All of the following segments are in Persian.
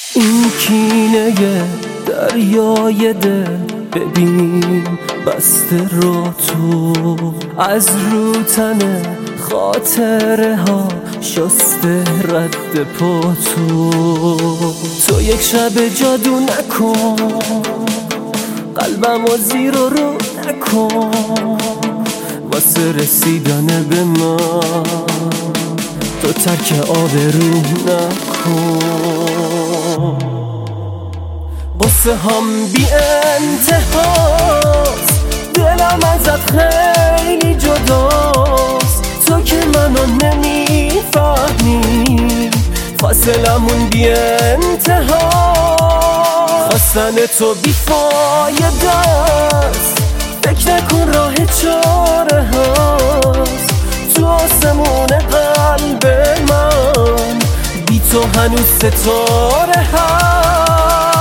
این کینه دریای دل ببین بسته رو تو، از رو تن خاطره ها شسته رد پا تو یک شب جادو نکن، قلبم و زیر و رو نکن، واسه رسیدن به من تو ترک آبرو نکن. قصه هم بی انتهاست، دلم ازت خیلی جداست، تو که منو نمیفهمی، فاصلمون بی انتهاست، خواستن تو بی فایده است، فکر نکن راه چاره هست، تو آسمون قلب من بی تو هنوز ستاره هست.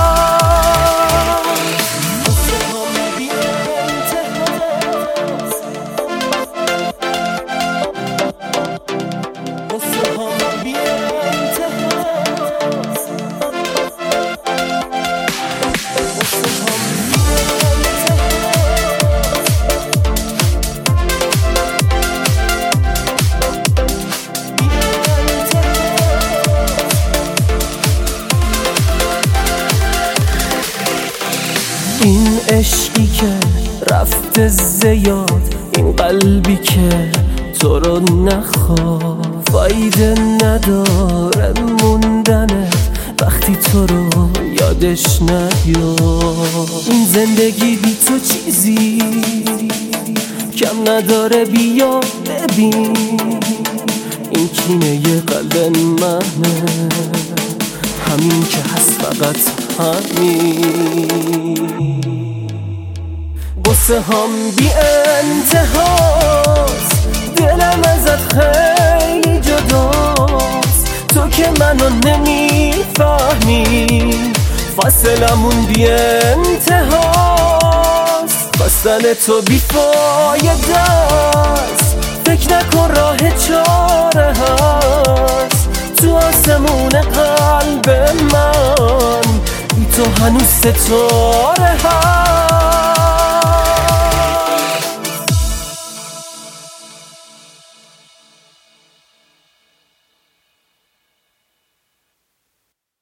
این عشقی که رفته زیاد، این قلبی که تو رو نخواد، فایده نداره موندنه وقتی تو رو یادش نیاد. این زندگی بی تو چیزی کم نداره، بیا ببین این کینه قلب منه، همین که هست فقط همین. قصه هم بی انتهاست، دلم ازت خیلی جداست، تو که منو نمیفهمی، فاصلمون بی انتهاست، خواستن تو بی فایده است، فکر نکن راه چاره هست، تو آسمون قلب من بی تو هنوز ستاره هست.